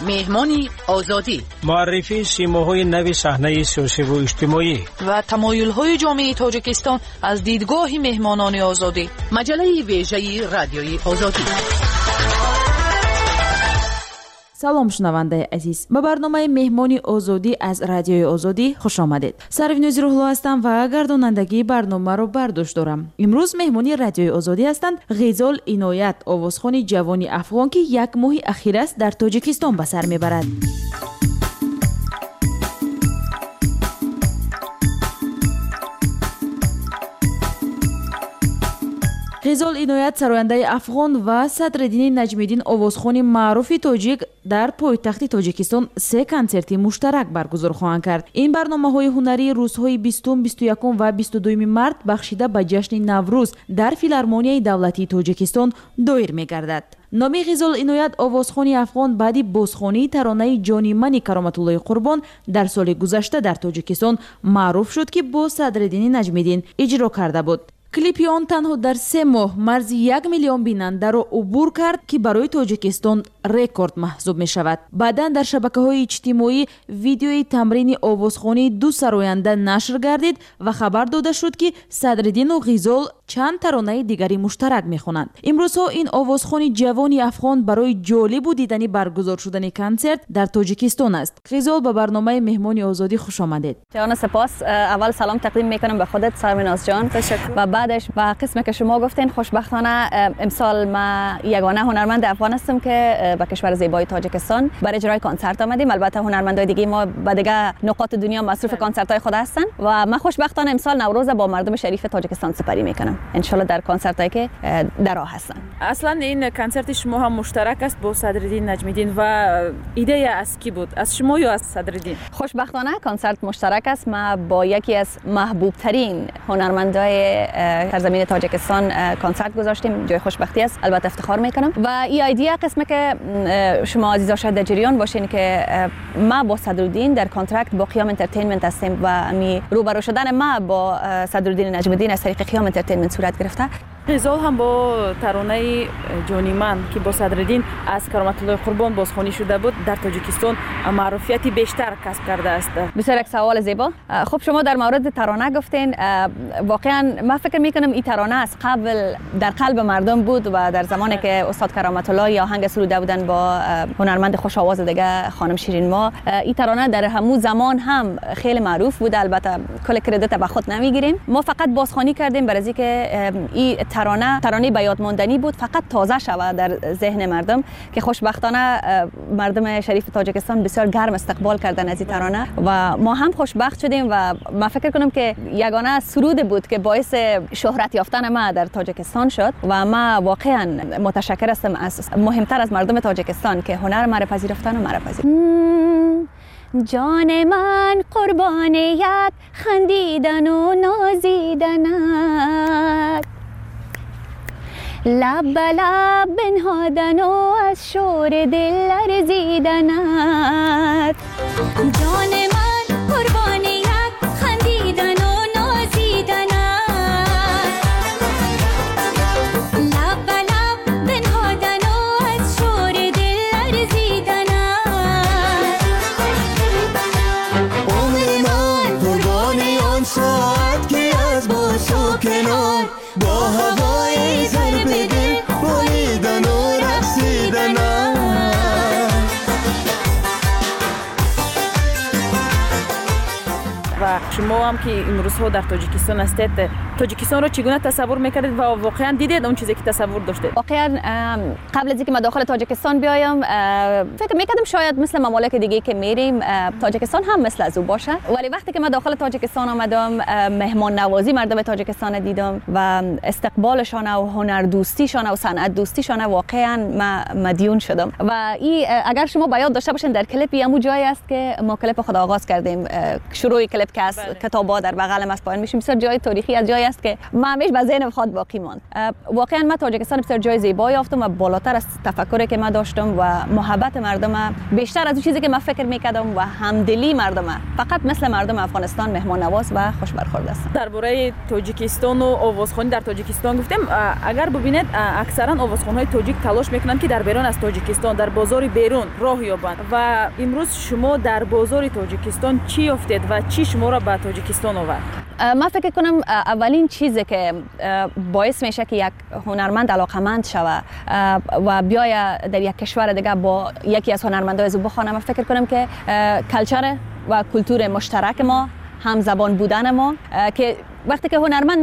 مهمانی آزادی، معرفی سیماهای نو صحنه سیاسی و اجتماعی و تمایل‌های جامعه تاجیکستان از دیدگاه مهمانان آزادی. مجله ویژه رادیوی آزادی. سلام شنونده عزیز، به برنامه مهمانی آزادی از رادیوی آزادی خوش آمدید. سروینوز روح‌الله هستم و گردانندگی برنامه رو بر دوش دارم. امروز مهمانی رادیوی آزادی هستند غزال عنایت، آوازخوان جوانی افغان که یک ماه اخیر است در تاجیکستان به سر میبرد. غزال عنایت سراینده افغان و صدرالدین نجمیدین آوازخوان معروف تاجیک در پایتخت تاجیکستان 3 کنسرت مشترک برگزار خواهند کرد. این برنامه‌های هنری روزهای 20، 21 و 22 مارس بخشیده به جشن نوروز در فیلارمونیای دولتی تاجیکستان دایر می‌گردد. نامی غزال عنایت آوازخوان افغان بعدی بازخوانی ترانه جانی من کرامت الله قربان در سال گذشته در تاجیکستان معروف شد که با صدرالدین نجمیدین اجرا کرده بود. کلیپی آن تنها در 3 ماه مرز 1 میلیون بیننده را عبور کرد که برای تاجیکستان رکورد محسوب می شود. بعداً در شبکه‌های اجتماعی ویدیوی تمرین آوازخوانی 2 سراینده نشر گردید و خبر داده شد که صدرالدین و غزال چند ترانه دیگری مشترک می‌خوانند. امروزها این آوازخوان جوانی افغان برای جالب و دیدنی برگزار شدن کنسرت در تاجیکستان است. غزال به برنامه مهمانی آزادی خوش آمدید. جان سپاس. اول سلام تقدیم میکنم به خودت سرمناز جان. تشکر. و بعدش به قسمی که شما گفتین، خوشبختانه امسال ما یگانه هنرمند افغان هستم که به کشور زیبای تاجیکستان برای اجرای کنسرت آمدیم. البته هنرمندای دیگه ما به دیگه نقاط دنیا مصروف کنسرت‌های خود هستن و من خوشبختانه امسال نوروز با مردم شریف تاجیکستان سپری میکنم. ان شاءالله در کنسرتایی که در راه هستن. اصلا این کنسرت شما هم مشترک است با صدرالدین نجمیدین و ایده از کی بود؟ از شما یا از صدرالدین؟ خوشبختانه کنسرت مشترک است. ما با یکی از محبوب ترین هنرمندای سرزمین تاجیکستان کنسرت گذاشتیم. جای خوشبختی است، البته افتخار میکنم. و این ایده قسمه که شما عزیزا شاید در جریان باشین که ما با صدرالدین در کانترکت با قیام انترتینمنت هستیم و امی روبرو شدن ما با صدرالدین نجمیدین از طریق قیام انترتینمنت صورت گرفته. غزال هم با ترانه جانی من که با صدرالدین از کرامت الله قربان بازخوانی شده بود در تاجیکستان معروفیتی بیشتر کسب کرده است. بسیار یک سوال زیبا. خب شما در مورد ترانه گفتین، واقعا من فکر میکنم این ترانه از قبل در قلب مردم بود و در زمانی که استاد کرامت الله یا آهنگ سروده بودن با هنرمند خوش آواز دیگه خانم شیرین ما، این ترانه در همون زمان هم خیلی معروف بود. البته کل کردیت به خود نمیگیریم، ما فقط بازخوانی کردیم برای اینکه این ترانه به یاد ماندنی بود، فقط تازه شود در ذهن مردم که خوشبختانه مردم شریف تاجیکستان بسیار گرم استقبال کردن از این ترانه و ما هم خوشبخت شدیم و من فکر کنم که یگانه سرود بود که باعث شهرت یافتن ما در تاجیکستان شد و ما واقعا متشکر هستم از مهمتر از مردم تاجیکستان که هنر ما را پذیرفتن و ما را پذیرفتن. جان من قربان یک خندیدن و نازیدنت، لب به لب بنهادن و از شور دل لرزیدنت. جان من قربان یک خندیدن و نازیدنت، لب به لب بنهادن و از شور دل لرزیدنت. عمر من قربان آن ساعت که از باش و کنار با هوای ضرب دل بالیدن و رقصیدن. و شما هم که این روزها در تاجیکستان هستید، تاجیکستان رو چگونه تصور میکردید و واقعا دیدید اون چیزی که تصور داشتید؟ واقعا قبل از اینکه ما داخل تاجیکستان بیایم فکر میکردم شاید مثل ممالک دیگه که میریم تاجیکستان هم مثل از او باشه، ولی وقتی که ما داخل تاجیکستان آمدم مهمان نوازی مردم تاجیکستان دیدم و استقبالشان و هنر دوستیشان و صنعت دوستیشان واقعا مدیون شدم. و این اگر شما باید داشته باشین در کلیپ همون جایی است که ما کلیپ خود آغاز کردیم، شروع کلیپ که است کتابا در بغلم است پایین میشیم. بسیار جای تاریخی از جایی است که من همیشه به ذهنم خود باقی ماند. واقعا من تاجیکستان بسیار جای زیبایی یافتم و بالاتر از تفکری که من داشتم و محبت مردم بیشتر از اون چیزی که من فکر میکردم و همدلی مردم فقط مثل مردم افغانستان مهمان نواز و خوش برخورد است. درباره تاجیکستان و آوازخوانی در تاجیکستان گفتم. اگر ببینید اکثرا آوازخوان‌های تاجیک تلاش میکنند که در بیرون از تاجیکستان در بازار بیرون راه یابند و امروز شما در بازار تاجیکستان چی یافتید و چی شما را به تاجیکستان آورد؟ من فکر کنم اولین چیزی که باعث میشه که یک هنرمند علاقمند شوه و بیاید در یک کشور دیگه با یکی از هنرمندای از بخونه، من فکر کنم که کلچر و کلتور مشترک ما، هم زبان بودن ما، که وقتی که هنرمند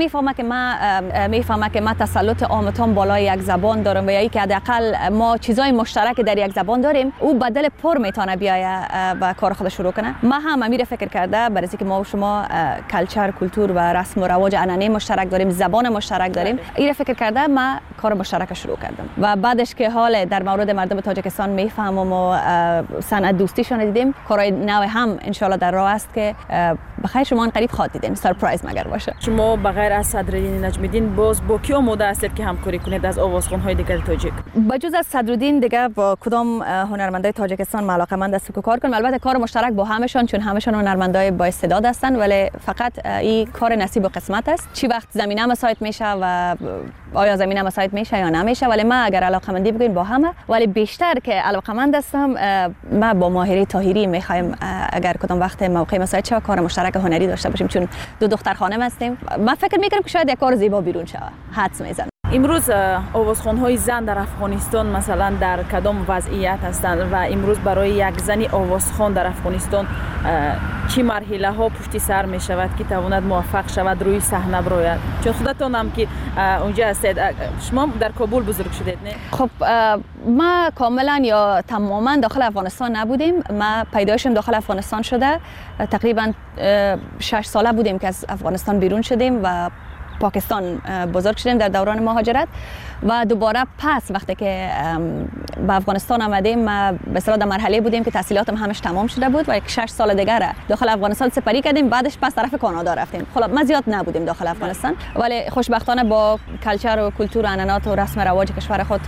میفهمه که ما تسلط عامتان بالای یک زبان دارم و یا که حداقل ما چیزای مشترک در یک زبان داریم، او بدل پر میتونه بیاید و کار خودش شروع کنه. ما هم امیر فکر کرده برای اینکه ما و شما کلچر، کلتور و رسم و رواج عنعنه مشترک داریم، زبان مشترک داریم، این فکر کرده ما کار مشترک شروع کردم و بعدش که حال در مورد مردم تاجیکستان میفهمم و صنعت دوستیشون دیدیم، کارهای نو هم ان شاء الله در راه است که بخیر شما قریب خواهید دیدین، سرپرایز مگر باشه. شما بغیر از صدرالدین نجمیدین باز با کی آماده هستید که همکاری کنید از آوازخوان‌های دیگر تاجیک؟ بجز از صدرالدین دیگه با کدام هنرمندای تاجیکستان علاقه‌مند است که کار کنم. البته کار مشترک با همشون، چون همشون هنرمندای با استعداد هستن، ولی فقط این کار نصیب و قسمت است. چی وقت زمینه مساعد میشه و آیا زمینه مساعد میشه یا نمیشه، ولی من اگر علاقه‌مندی بگین با همه، ولی بیشتر که علاقه‌مند هستم ما با ماهره طاهری میخوایم اگر کدام وقت موقع مساعد شه کار مشترک هنری داشته باشیم، چون دو دختر خانم هستیم. من فکر میکنم که شاید یک کار زیبا بیرون شه. حدس میزنم. امروز آوازخوان‌های زن در افغانستان مثلا در کدام وضعیت هستند و امروز برای یک زنی آوازخوان در افغانستان چی مرحله ها پشت سر می شود که تواند موفق شود روی صحنه براید؟ چون خودتون هم که اونجا هستید، شما در کابل بزرگ شدید نه؟ خب ما کاملا یا تماما داخل افغانستان نبودیم. ما پیدایشم داخل افغانستان شده، تقریبا 6 ساله بودیم که از افغانستان بیرون شدیم و پاکستان بزرگ شدیم در دوران مهاجرت و دوباره پس وقتی که به افغانستان آمدیم ما به اصطلاح در مرحله بودیم که تحصیلاتم همش تمام شده بود و 6 سال دیگه داخل افغانستان سپری کردیم، بعدش پس طرف کانادا رفتیم. خب ما زیاد نبودیم داخل افغانستان، ولی خوشبختانه با کلچر و کلتور و عنعنات و رسم و رواج کشور خود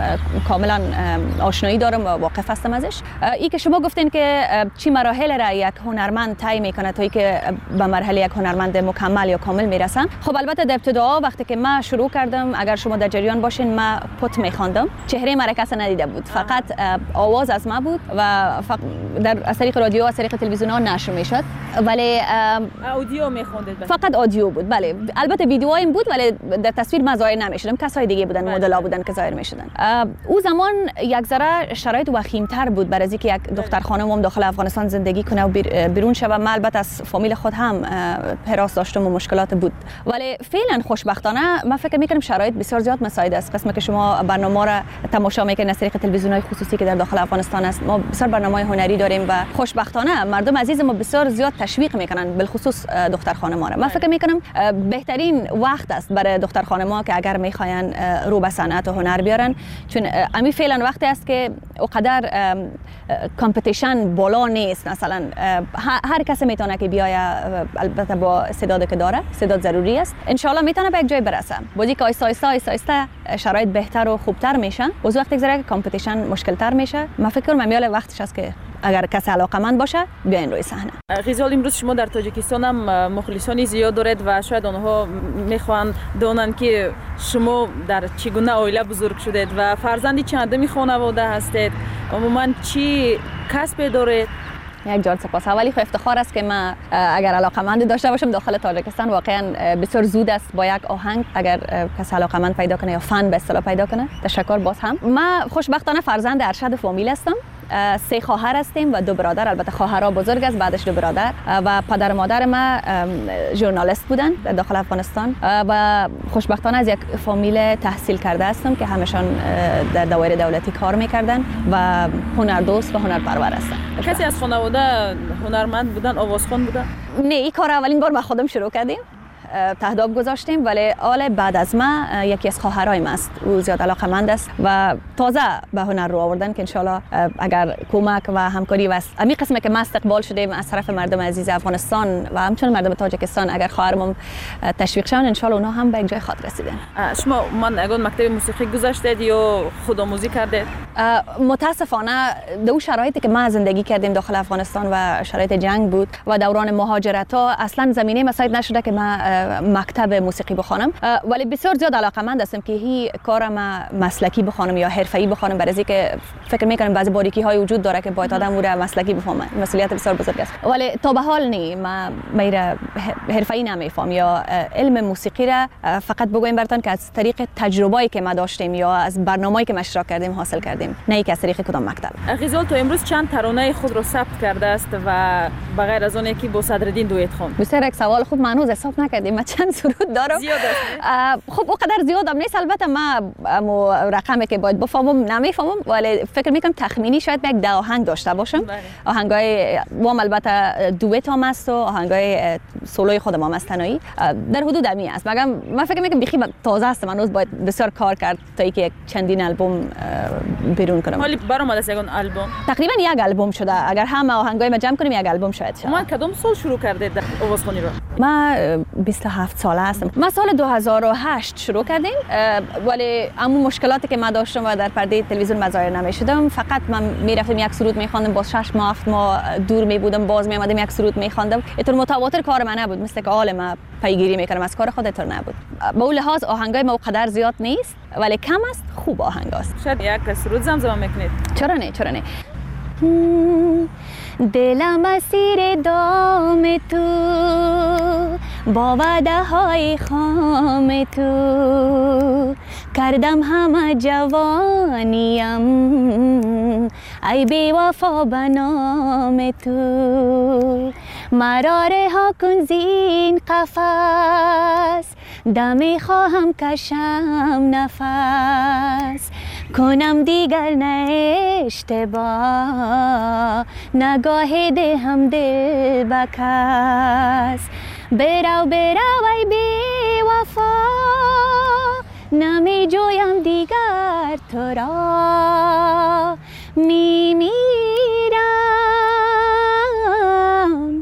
کاملا آشنایی دارم و واقف هستم ازش. این که شما گفتین که چی مراحل را یک هنرمند طی میکنه تا اینکه به مرحله یک هنرمند مکمل یا کامل میرسن. خب البته در ابتدا وقتی که ما شروع کردم، اگر شما در جریان باشین، ما پت میخواندم، چهره مرا کسی ندیده بود، فقط آواز از ما بود و در از طریق رادیو و از طریق تلویزیون ها نشر میشد، ولی اودیو میخوندید؟ فقط آدیو بود. بله البته ویدیوهایم بود ولی در تصویر من ظاهر نمیشدم، کسای دیگه بودن، مدل‌ها بودن که ظاهر میشدن. او زمان یک ذره شرایط وخیم‌تر بود برای اینکه یک دختر خانم داخل افغانستان زندگی کنه و بیرون شه و من البته از فامیل خود هم هراس داشتم و مشکلات بود، ولی فعلا خوشبختانه من فکر میکنم شرایط بسیار زیاد مساعد است. قسمی که شما برنامه را تماشا میکنید از طریق تلویزیون‌های خصوصی که در داخل افغانستان است، ما بسیار برنامه‌های هنری داریم و خوشبختانه مردم عزیز ما بسیار زیاد تشویق میکنن، بالخصوص دختر خانم‌ها را. من فکر میکنم بهترین وقت است برای دختر خانم‌ها که اگر میخواین رو به صنعت و هنر بیارن، چون امی فعلا وقتی است که اونقدر کامپتیشن بالا نیست. مثلا هر کسی میتونه که بیاید، البته با استعدادی که داره، استعداد ضروری است، ان شاء الله میتونه به یک جای برسه. بازی که آیسته شرایط بهتر و خوبتر میشن، از وقتی که کامپتیشن مشکل‌تر میشه، من فکر کنم میال وقتش است که اگر کسی علاقه‌مند باشه بیاین روی صحنه. غزال، امروز شما در تاجیکستان هم مخلصانی زیاد دارید و شاید آنها میخوان دونن که شما در چگونه عائله بزرگ شدید و فرزندی چندمی خانواده هستید، عموما چی کسب دارید؟ یک جان سپاس. اولی خو افتخار است که من اگر علاقه‌مند داشته باشم داخل تاجیکستان. واقعا بسیار زود است با یک آهنگ اگر کسی علاقه‌مند پیدا کنه یا فن به اصطلاح پیدا کنه. تشکر باز هم. من خوشبختانه فرزند ارشد فامیل هستم. 3 خواهر هستیم و 2 برادر. البته خواهرها بزرگ است، بعدش 2 برادر و پدر و مادر ما ژورنالیست بودن در داخل افغانستان و خوشبختانه از یک فامیل تحصیل کرده هستم که همشان در دایره دولتی کار میکردن و هنردوست و هنرپرور هستن. کسی از خانواده هنرمند بودن، آوازخوان بودن؟ نه، این کار اولین بار با خودم شروع کردیم. تهداب گذاشتیم، ولی آل بعد از ما یکی از خواهرای ما است، او زیاد علاقه‌مند است و تازه به هنر رو آوردن که انشالله اگر کمک و همکاری و امی قسمه که ما استقبال شدیم از طرف مردم عزیز افغانستان و همچنین مردم تاجیکستان، اگر خواهرمون تشویق شون انشالله اونها هم به جای خاطر رسیدن. شما من اگه مکتب موسیقی گذاشتید یا خودآموزی کردید؟ متاسفانه دو شرایطی که ما زندگی کردیم داخل افغانستان و شرایط جنگ بود و دوران مهاجرت ها اصلا زمینه مساعد نشده که ما مکتب موسیقی بخوانم، ولی بسیار زیاد علاقه‌مند هستم که هی کارم مسلکی بخوانم یا حرفه‌ای بخوانم، برای اینکه فکر می‌کنم بعضی باریکی های وجود داره که باید آدم رو مسلکی بفهمه، مسئولیت بسیار بزرگ است. ولی تا به حال نی ما میره حرفه‌ای نمیفهم یا علم موسیقی را فقط بگویم براتون که از طریق تجربه‌ای که ما داشتیم یا از برنامه‌ای که ما اشتراک کردیم حاصل کردیم، نه که از طریق کدام مکتب. غزال تو امروز چند ترانه خود رو ثبت کرده است و بغیر از اون که با صدرالدین دویت خوند؟ بسیار یک سوال خوب، من هنوز حساب نکردیم ما چند سرود دارم. زیاد است. خب اونقدر زیادم نیست، البته ما رقمی که باید بفهمم نمیفهمم، ولی فکر میکنم تخمینی شاید یک 10 آهنگ داشته باشم. آهنگای وام البته دویت هم است و آهنگای سولوی خودم هم است تنهایی، در حدود امی است. مگم من فکر میکنم بخی تازه است، من هنوز باید بسیار کار کرد تا اینکه یک چندین آلبوم بیرون کنم. ولی برآمده است یگان آلبوم؟ تقریبا یک آلبوم شده، اگر همه آهنگای ما جمع کنیم یک آلبوم شاید شه. من کدام سال شروع کردید آوازخوانی رو؟ ما 27 ساله هستم. ما سال 2008 شروع کردیم، ولی اما مشکلاتی که ما داشتم و در پرده تلویزیون مظاهر نمی‌شدم، فقط من میرفتم یک سرود می‌خواندم، باز 6 ماه 7 ماه دور می‌بودم، باز می‌آمدم یک سرود می‌خواندم. اینطور متواتر کار من نبود، مثل که حال ما پیگیری می‌کردم از کار خود، اینطور نبود. به اون لحاظ آهنگای ما قدر زیاد نیست، ولی کم است، خوب آهنگ است. شاید یک سرود زمزمه می‌کنید؟ چرا نه دلم اسیر دام تو، با وعده های خام تو کردم همه جوانیم، ای بی وفا به نام تو مرا رها کن زین قفس، دمی خواهم کشم نفس، کنم دیگر نه اشتباه، نگاه دهم دل به کس، برو ای بی وفا، نمی جویم دیگر تو را، می میرم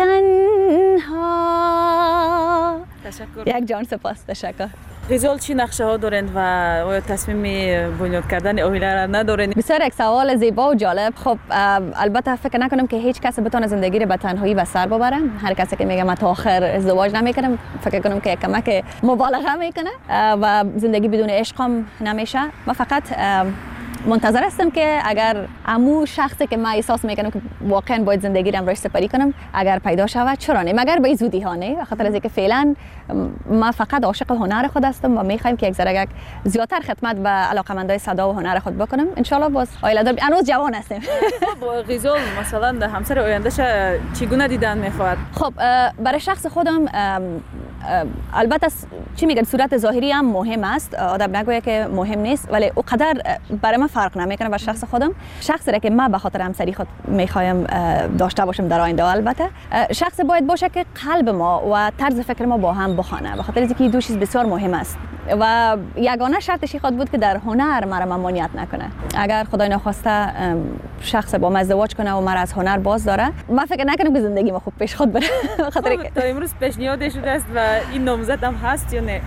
تنها. تشکر. یک جان سپاس. تشکر. غزال چی نقشه ها دارند و آیا تصمیم بنیاد کردن آینه را ندارند؟ بسیار یک سوال زیبا و جالب. خب البته فکر نکنم که هیچ کس بتونه زندگی رو به تنهایی به سر ببره. هر کسی که میگه من تا آخر ازدواج نمیکنم، فکر کنم که کمک مبالغه میکنه و زندگی بدون عشق هم نمیشه. من فقط منتظر هستم که اگر امو شخصی که من احساس میکنم که واقعا باید زندگی رو روش سپری کنم اگر پیدا شود، چرا نه، مگر به زودی ها نه، به خاطر از اینکه فعلا ما فقط عاشق هنر خود هستم و میخوایم که یک ذره زیادتر خدمت به علاقمندای صدا و هنر خود بکنم. ان شاء الله باز عائله دار، هنوز جوان هستیم. خب غزال مثلا همسر آیندهش چگونه دیدن میخواد؟ خب برای شخص خودم البته چی میگن صورت ظاهری هم مهم است، آدم نگویه که مهم نیست، ولی اونقدر برای من فرق نمیکنه. برای شخص خودم، شخصی را که من به خاطر همسری خود میخوایم داشته باشم در آینده، البته شخص باید باشه که قلب ما و طرز فکر ما با هم بخوانه، به خاطر اینکه دو چیز بسیار مهم است و یگانه شرطش خود بود که در هنر مرا ممانعت نکنه. اگر خدای نخواسته شخص با من ازدواج کنه و مرا از هنر باز داره، من فکر نکنم که زندگی ما خوب پیش خود بره. خاطر تا امروز پیشنهاد شده است و این نامزد هم هست یا نه؟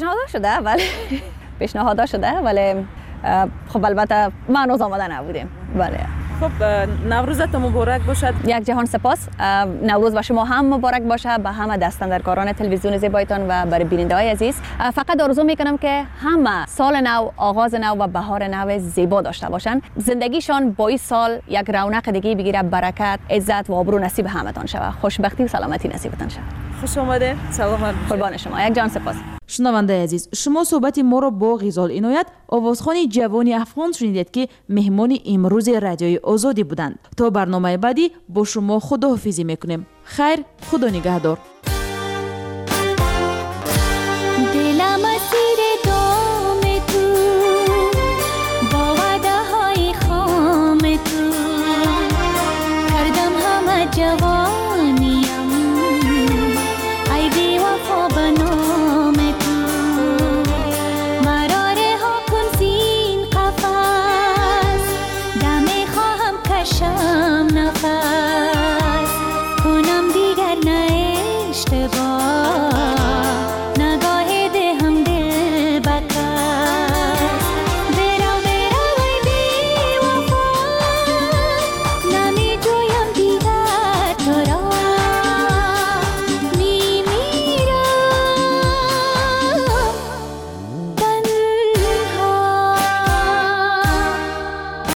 پیشنهاد شده ولی خب البته ما هنوز آماده نبودیم. بله. خب نوروزت مبارک باشد. یک جهان سپاس. نوروز به شما هم مبارک باشه، به همه دستاندرکاران تلویزیون زیبایتان و برای بیننده‌های عزیز. فقط آرزو میکنم که همه سال نو، آغاز نو و بهار نو زیبا داشته باشن. زندگیشان با این سال یک رونق دیگه بگیره، برکت، عزت و آبرو نصیب همتان شود. خوشبختی و سلامتی نصیبتان شود. خوش آمده. سلام. قربان شما. یک جان سپاس. شنونده عزیز، شما صحبت ما را با غزال عنایت، آوازخوان جوانی افغان شنیدید که مهمان امروز رادیوی آزادی بودند. تا برنامه بعدی با شما خداحافظی میکنیم. خیر، خدا نگهدار.